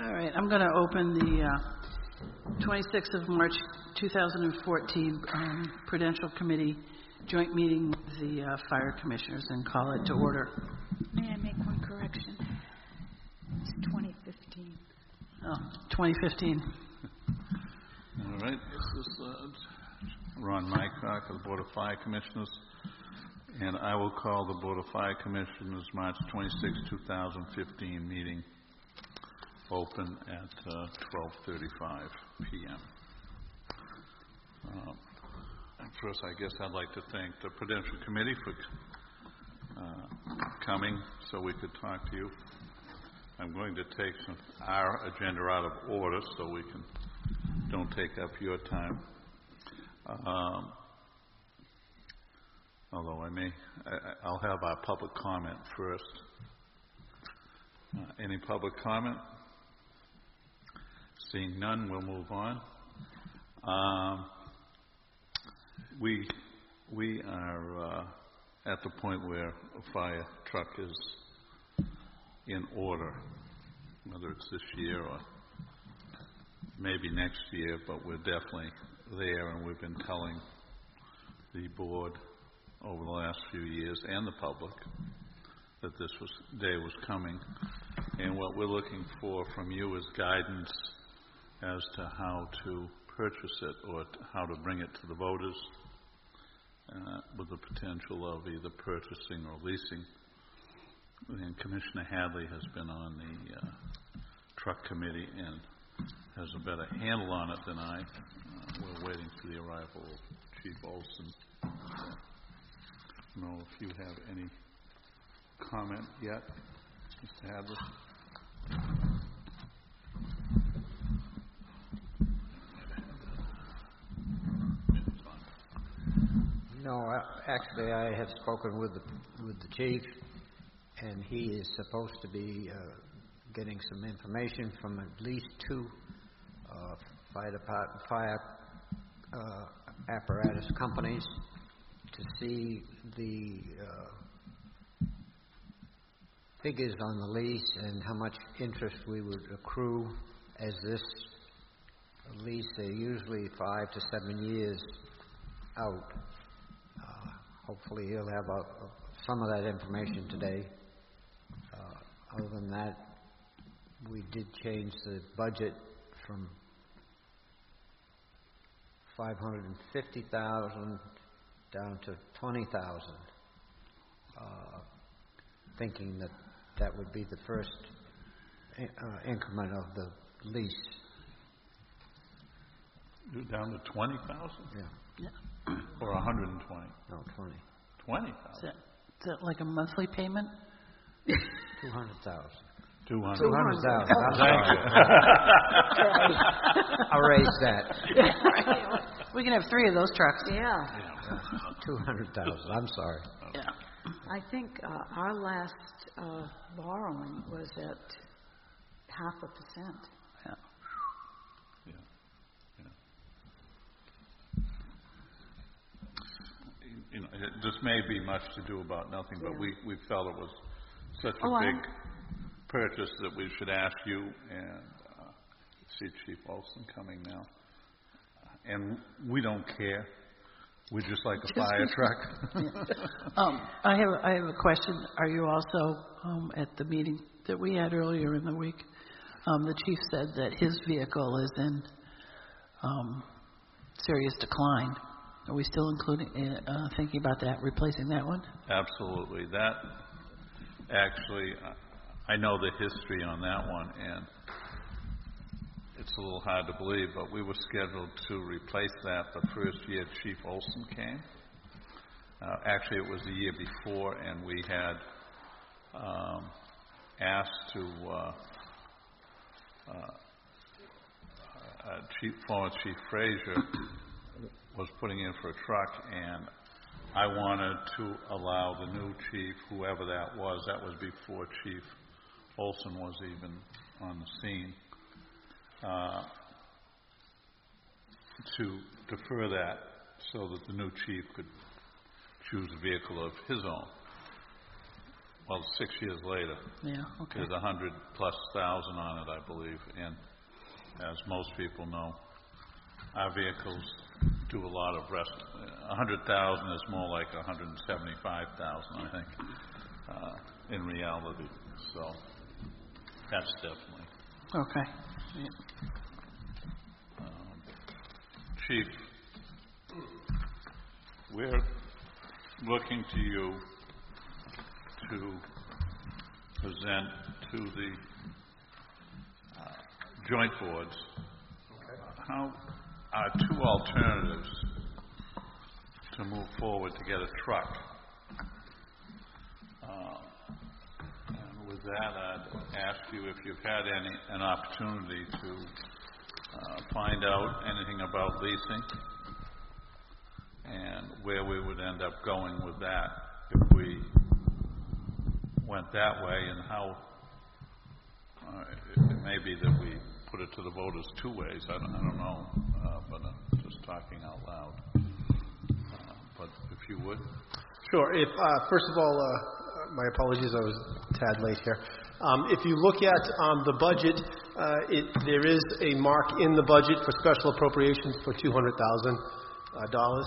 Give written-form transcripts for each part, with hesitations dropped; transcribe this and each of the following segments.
All right, I'm going to open the 26th of March 2014 Prudential Committee joint meeting with the fire commissioners and call it to order. May I make one correction? It's 2015. Oh, 2015. All right, this is Ron Mycock of the Board of Fire Commissioners, and I will call the Board of Fire Commissioners March 26, 2015 meeting open at 12:35 p.m. First, I guess I'd like to thank the Prudential Committee for coming so we could talk to you. I'm going to take our agenda out of order so we don't take up your time. Although I'll have our public comment first. Any public comment? Seeing none, we'll move on. We are at the point where a fire truck is in order, whether it's this year or maybe next year, but we're definitely there, and we've been telling the board over the last few years and the public that this day was coming. And what we're looking for from you is guidance as to how to purchase it or how to bring it to the voters with the potential of either purchasing or leasing. And Commissioner Hadley has been on the truck committee and has a better handle on it than I. We're waiting for the arrival of Chief Olson. I don't know if you have any comment yet, Mr. Hadley. No, actually, I have spoken with the chief, and he is supposed to be getting some information from at least two fire apparatus companies to see the figures on the lease and how much interest we would accrue as this lease. They're usually 5 to 7 years out. Hopefully he'll have some of that information today. Other than that, we did change the budget from $550,000 down to $20,000, thinking that would be the first increment of the lease. You're down to 20,000? Yeah. Or 120? No, 20. 20,000? Is that like a monthly payment? 200,000. 200,000. I'm sorry. I'll raise that. We can have 3 of those trucks. Yeah. 200,000. I'm sorry. Yeah. I think our last borrowing was at 0.5%. Yeah. You know, this may be much to do about nothing, but we felt it was such a big purchase that we should ask you, and see Chief Olson coming now. And we don't care. We just like a fire truck. I have a question. Are you also at the meeting that we had earlier in the week? The chief said that his vehicle is in serious decline. Are we still thinking about that, replacing that one? Absolutely. That actually, I know the history on that one, and it's a little hard to believe, but we were scheduled to replace that the first year Chief Olson came. Actually, it was the year before, and we had asked to former Chief Frazier was putting in for a truck, and I wanted to allow the new chief, whoever that was before Chief Olson was even on the scene, to defer that so that the new chief could choose a vehicle of his own. well, 6 years later. Yeah, okay. There's 100,000+ on it, I believe, and as most people know, our vehicles do a lot of rest. 100,000 is more like 175,000, I think, in reality. So that's definitely. Okay. Yeah. Chief, we're looking to you to present to the joint boards how are two alternatives to move forward to get a truck. And with that, I'd ask you if you've had an opportunity to find out anything about leasing and where we would end up going with that if we went that way, and how it may be that we put it to the voters two ways. I don't know, but I'm just talking out loud. But if you would. Sure. If first of all, my apologies, I was a tad late here. If you look at the budget, there is a mark in the budget for special appropriations for $200,000.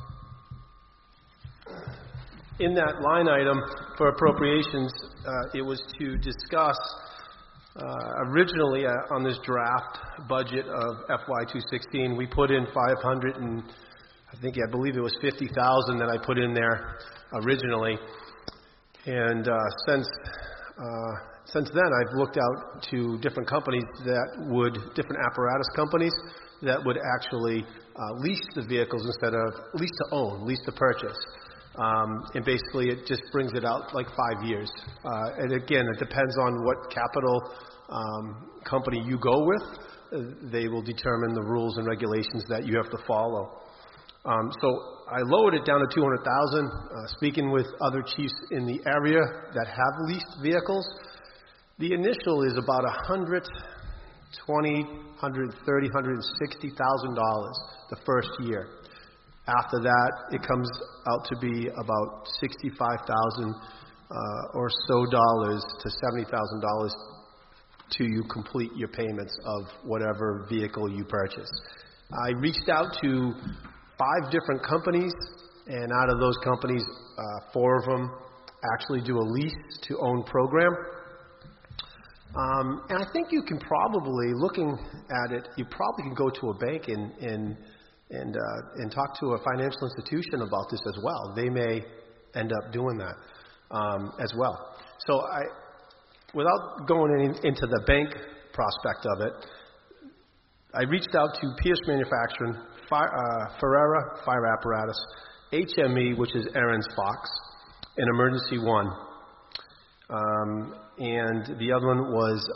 In that line item for appropriations, it was to discuss originally on this draft budget of FY216, we put in 500 and I believe it was 50,000 that I put in there originally, and since then I've looked out to different companies different apparatus companies that would actually lease the vehicles instead of lease to purchase. And basically it just brings it out like 5 years. And again, it depends on what capital company you go with. They will determine the rules and regulations that you have to follow. So I lowered it down to 200,000. Speaking with other chiefs in the area that have leased vehicles, the initial is about $120,000, $130,000, $160,000 the first year. After that, it comes out to be about $65,000 or so dollars to $70,000 to you complete your payments of whatever vehicle you purchase. I reached out to 5 different companies, and out of those companies, 4 of them actually do a lease-to-own program. And I think you can probably, looking at it, you probably can go to a bank and talk to a financial institution about this as well. They may end up doing that as well. So without going into the bank prospect of it, I reached out to Pierce Manufacturing, Ferrera Fire Apparatus, HME, which is Aaron's Fox, and Emergency One. And the other one was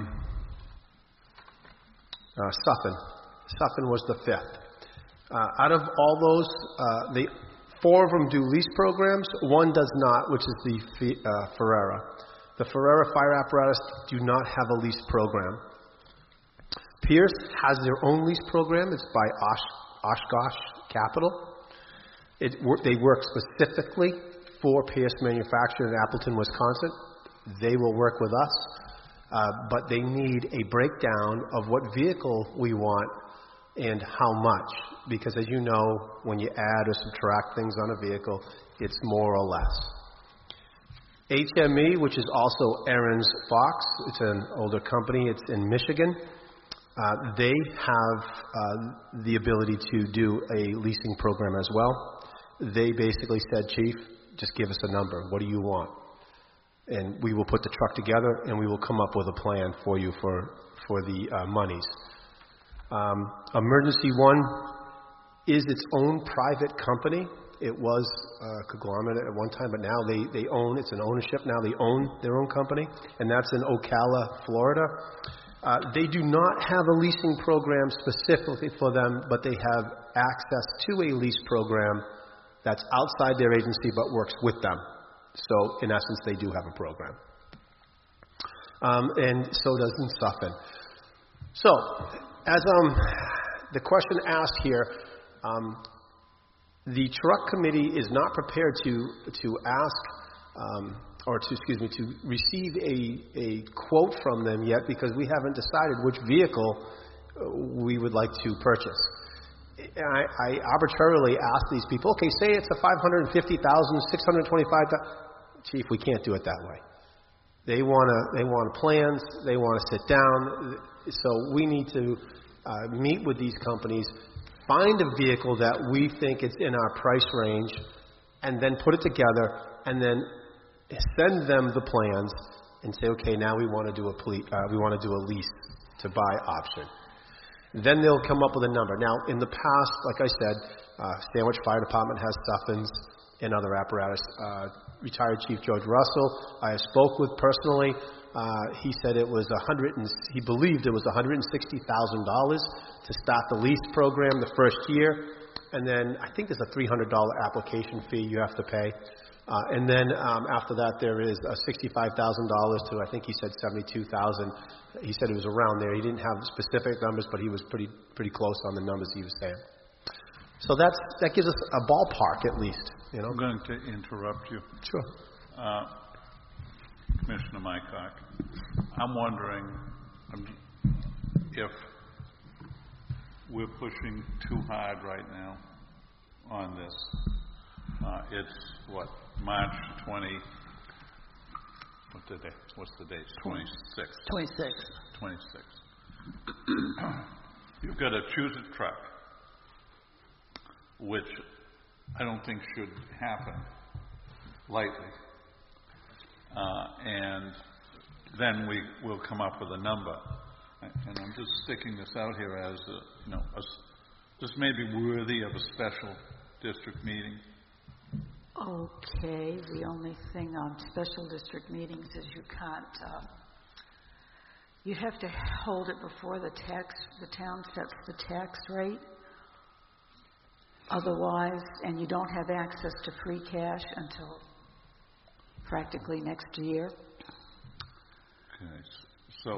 Suffin. Suffin was the 5th. Out of all those, 4 of them do lease programs. 1 does not, which is the Ferrera. The Ferrera Fire Apparatus do not have a lease program. Pierce has their own lease program. It's by Oshkosh Capital. They work specifically for Pierce Manufacturing in Appleton, Wisconsin. They will work with us, but they need a breakdown of what vehicle we want and how much, because as you know, when you add or subtract things on a vehicle, it's more or less. HME, which is also Aaron's Fox, it's an older company, it's in Michigan. They have the ability to do a leasing program as well. They basically said, Chief, just give us a number. What do you want? And we will put the truck together and we will come up with a plan for you for the monies. Emergency One is its own private company. It was a conglomerate at one time, but now they own, it's an ownership now, they own their own company, and that's in Ocala, Florida. They do not have a leasing program specifically for them, but they have access to a lease program that's outside their agency but works with them. So, in essence, they do have a program. And so does Suffin. So, as the question asked here, the truck committee is not prepared to ask to receive a quote from them yet because we haven't decided which vehicle we would like to purchase. I arbitrarily ask these people, okay, say it's a $550,000, $625,000. Chief, we can't do it that way. They want plans. They want to sit down. So we need to meet with these companies, find a vehicle that we think is in our price range, and then put it together, and then send them the plans, and say, okay, now we want to do a lease to buy option. Then they'll come up with a number. Now, in the past, like I said, Sandwich Fire Department has Suffins and other apparatus. Retired Chief George Russell, I spoke with personally. He said he believed it was $160,000 to start the lease program the first year, and then I think there's a $300 application fee you have to pay, and then after that there is $65,000 to, I think he said $72,000. He said it was around there. He didn't have specific numbers, but he was pretty close on the numbers he was saying. So that gives us a ballpark at least. You know? I'm going to interrupt you. Sure. Commissioner Mycock, I'm wondering if we're pushing too hard right now on this. It's March 20. What's the date? 26. 26. 26. You've got to choose a truck, which I don't think should happen lightly. And then we will come up with a number. And I'm just sticking this out here as this may be worthy of a special district meeting. Okay, the only thing on special district meetings is you can't, you have to hold it before the town sets the tax rate. Otherwise, and you don't have access to free cash until practically next year. Okay, so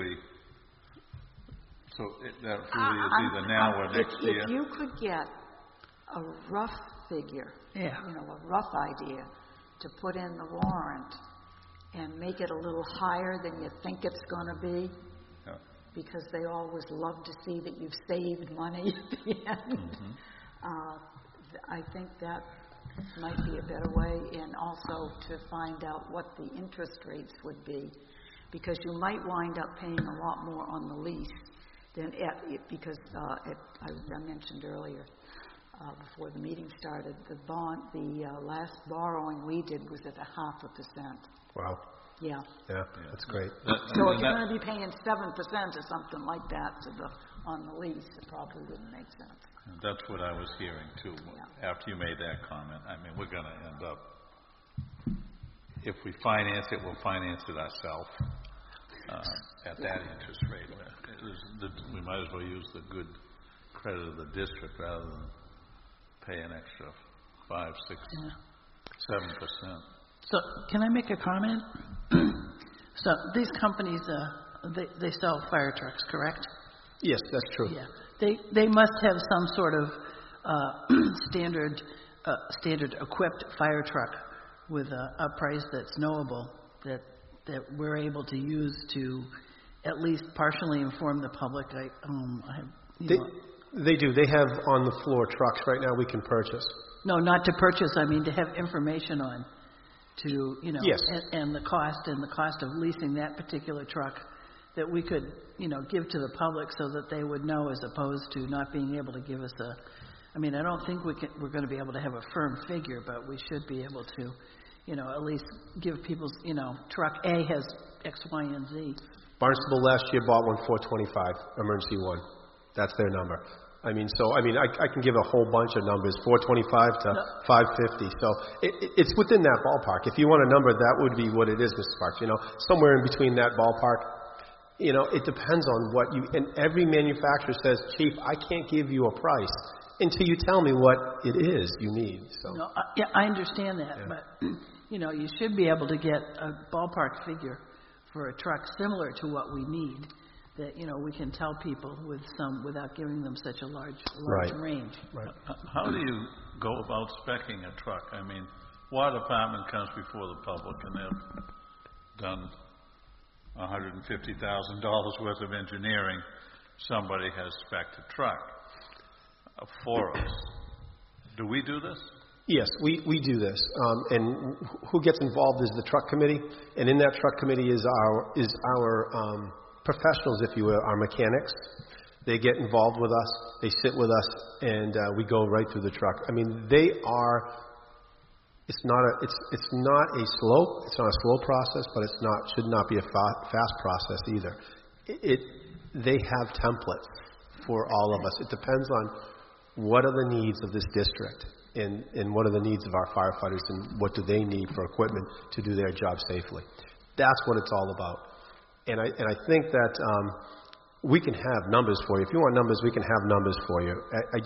that really is either now or next year. If you could get a rough figure, a rough idea to put in the warrant and make it a little higher than you think it's going to be, because they always love to see that you've saved money at the end. Mm-hmm. I think that might be a better way, and also to find out what the interest rates would be, because you might wind up paying a lot more on the lease than because I mentioned earlier before the meeting started, the last borrowing we did was at 0.5%. Wow. Yeah. Yeah, that's great. So if you're going to be paying 7% or something like that on the lease, it probably wouldn't make sense. That's what I was hearing too. Yeah. After you made that comment, I mean, we're going to end up, if we finance it, we'll finance it ourselves at that interest rate. We might as well use the good credit of the district rather than pay an extra 5, 6, 7%. So can I make a comment? So these companies, they sell fire trucks, correct? Yes, that's true. Yeah. They must have some sort of standard equipped fire truck with a price that's knowable that we're able to use to at least partially inform the public. They do. They have on the floor trucks right now we can purchase. No, not to purchase. I mean to have information on, Yes. and the cost of leasing that particular truck that we could, give to the public so that they would know, as opposed to not being able to give us I don't think we're going to be able to have a firm figure, but we should be able to, at least give people, truck A has X, Y, and Z. Barnstable last year bought one $425, emergency one. That's their number. I can give a whole bunch of numbers, 425 to 550. So it's within that ballpark. If you want a number, that would be what it is, Mr. Parks. Somewhere in between that ballpark. It depends on what and every manufacturer says, Chief, I can't give you a price until you tell me what it is you need. So. No, I understand that, but, you should be able to get a ballpark figure for a truck similar to what we need, that, we can tell people without giving them such a large range. Right. How do you go about speccing a truck? water department comes before the public and they've done $150,000 worth of engineering, somebody has spec'd a truck for us. Do we do this? Yes, we do this. And who gets involved is the truck committee, and in that truck committee is our professionals, if you will, our mechanics. They get involved with us, they sit with us, and we go right through the truck. I mean, they are. It's not a slow process, but should not be a fast process either. They have templates for all of us. It depends on what are the needs of this district and what are the needs of our firefighters and what do they need for equipment to do their job safely. That's what it's all about. And I think that we can have numbers for you. If you want numbers, we can have numbers for you.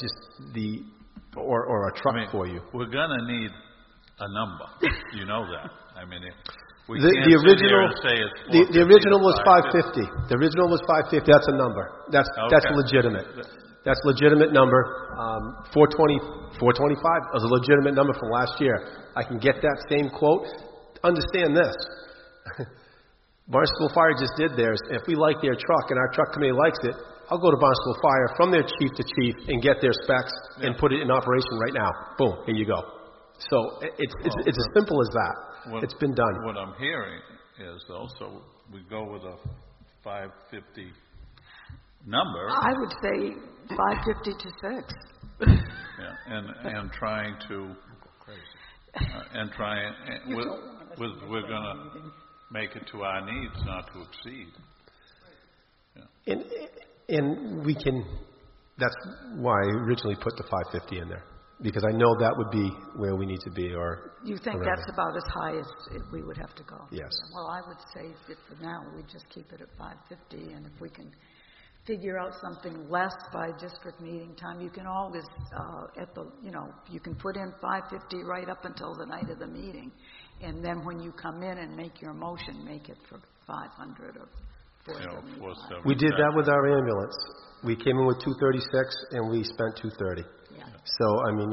Or a truck for you. We're gonna need a number. You know that. I mean, we the can't original, sit here and say it's the original was 550. The original was 550. That's a number. That's legitimate. That's a legitimate number. 425 was a legitimate number from last year. I can get that same quote. Understand this. Barnstable Fire just did theirs. If we like their truck and our truck committee likes it, I'll go to Barnstable Fire from their chief to chief and get their specs and put it in operation right now. Boom, here you go. So it's as simple as that. It's been done. What I'm hearing is also we go with a 550 number. I would say 550 to 6. Yeah, and trying to we're gonna make it to our needs, not to exceed. Yeah. And we can. That's why I originally put the 550 in there, because I know that would be where we need to be. Or you think that's about as high as we would have to go? Yes. Yeah. Well, I would say that for now we just keep it at 550, and if we can figure out something less by district meeting time, you can always you can put in 550 right up until the night of the meeting, and then when you come in and make your motion, make it for 500 or 475. We did that with our ambulance. We came in with 236 and we spent 230. Yeah. So I mean,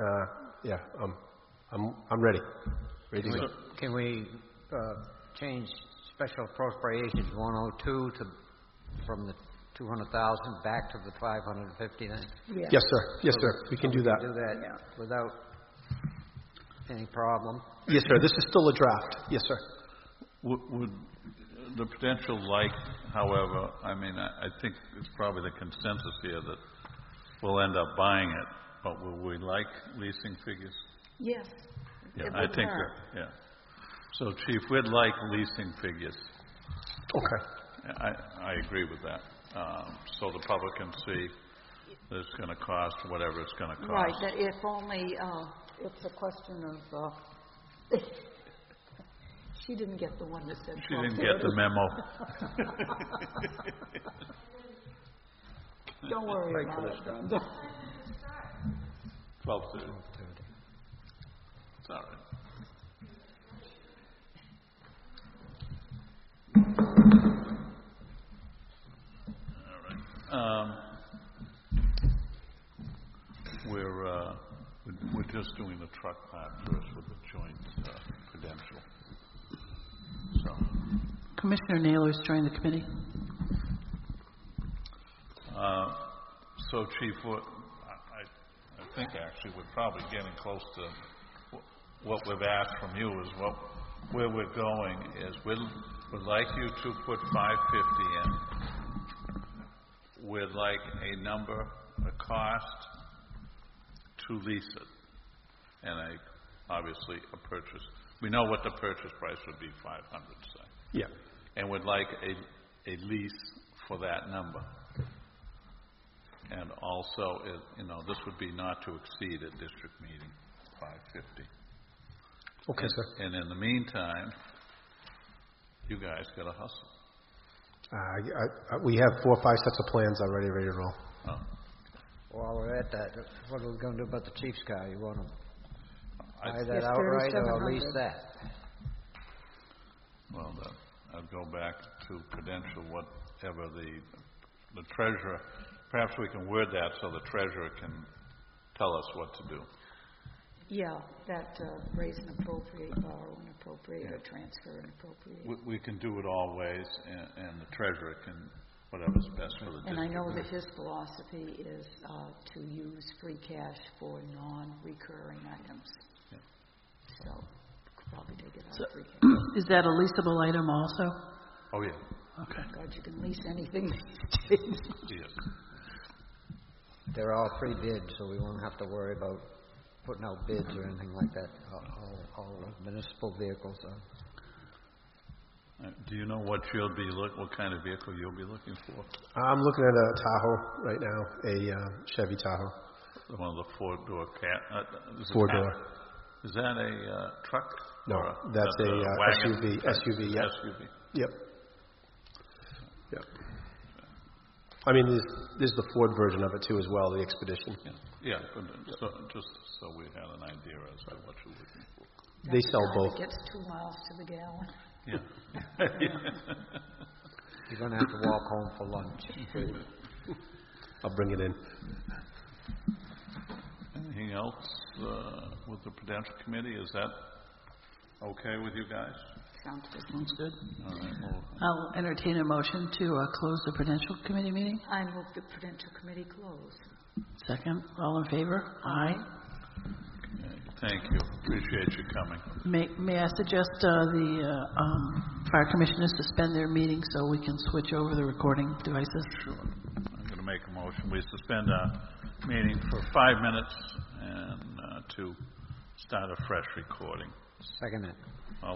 I'm ready. Ready to go. Can we change special appropriations 102 from the 200,000 back to the 550 then? Yeah. Yes, sir. Yes, sir. We can do that. Do that without any problem. Yes, sir. This is still a draft. Yes, sir. Would the potential however, I mean, I think it's probably the consensus here that we'll end up buying it, but will we like leasing figures? Yes. Yeah, I think that, yeah. So, Chief, we'd like leasing figures. Okay. I agree with that. So the public can see that it's going to cost whatever it's going to cost. Right, that if only, it's a question of, she didn't get the one that said She didn't get the memo. Don't worry about it. 12:30. It's all right. We're just doing the truck part first with the joint credential. So, Commissioner Naylor's joined the committee. So, Chief, I think actually we're probably getting close to what we've asked from you is where we're going is we'd like you to put 550 in. We'd like a number, a cost to lease it, and obviously a purchase. We know what the purchase price would be, 500, say. Yeah. And we'd like a lease for that number. And also, this would be not to exceed at district meeting, 550. Okay, sir. And in the meantime, you guys got to hustle. We have 4 or 5 sets of plans already ready to roll. Oh. While we're at that, what are we going to do about the Chief's car? You want to buy that Yes, outright or 3,700. lease that? Well, I'd go back to credential, whatever the treasurer, perhaps we can word that so the treasurer can tell us what to do. Yeah, that raise and appropriate, borrow and appropriate, or transfer and appropriate. We can do it all ways, and the treasurer can, whatever's best for the district. And I know that his philosophy is to use free cash for non-recurring items. Yeah. So, could probably take it out of free cash. Is that a leasable item also? Oh, yeah. Okay. God, you can lease anything these days. Yes. They're all pre-bid, so we won't have to worry about putting out bids or anything like that. All municipal vehicles are. Do you know what kind of vehicle you'll be looking for? I'm looking at a Tahoe right now, a Chevy Tahoe. One of the four-door Four-door. Is that a truck? No, that's a wagon? SUV, yeah. SUV. Yep. Yep. I mean, there's the Ford version of it too as well, the Expedition. Yeah, but just so we had an idea as to what you're looking for. They sell both. It gets 2 miles to the gallon. Yeah. You're going to have to walk home for lunch. I'll bring it in. Anything else with the Prudential Committee? Is that okay with you guys? Sounds good. Sounds good. All right. Well, I'll entertain a motion to close the Prudential Committee meeting. I move the Prudential Committee close. Second. All in favor? Aye. okay. Thank you. Appreciate you coming. May I suggest the Fire Commissioners suspend their meeting so we can switch over the recording devices? Sure. I'm going to make a motion. We suspend our meeting for 5 minutes and to start a fresh recording. Second it. All